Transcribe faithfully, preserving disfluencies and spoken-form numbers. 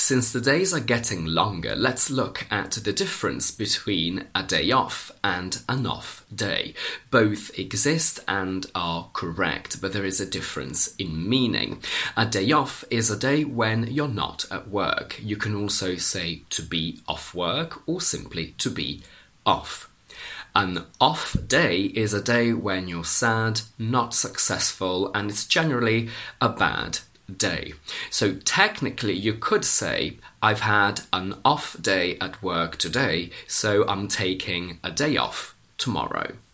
Since the days are getting longer, let's look at the difference between a day off and an off day. Both exist and are correct, but there is a difference in meaning. A day off is a day when you're not at work. You can also say to be off work or simply to be off. An off day is a day when you're sad, not successful, and it's generally a bad day. So technically you could say, I've had an off day at work today, so I'm taking a day off tomorrow.